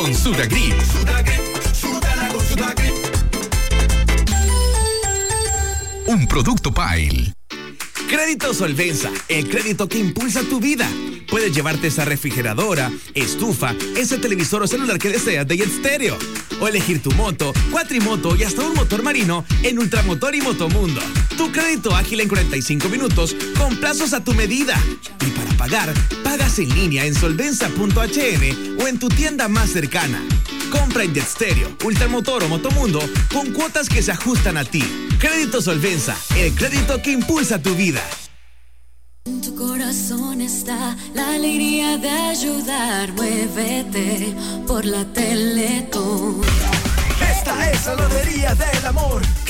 con Sudagrip. Súdala con Sudagrip. Un producto Pile. Crédito Solvenza, el crédito que impulsa tu vida. Puedes llevarte esa refrigeradora, estufa, ese televisor o celular que deseas de Jet Stereo. O elegir tu moto, cuatrimoto y hasta un motor marino en Ultramotor y Motomundo. Tu crédito ágil en 45 minutos con plazos a tu medida. Y para pagar, pagas en línea en solvenza.hn o en tu tienda más cercana. Compra en Jet Stereo, Ultramotor o Motomundo con cuotas que se ajustan a ti. Crédito Solvenza, el crédito que impulsa tu vida. En tu corazón está la alegría de ayudar. Muévete por la Teletón. Esta es la lotería del amor,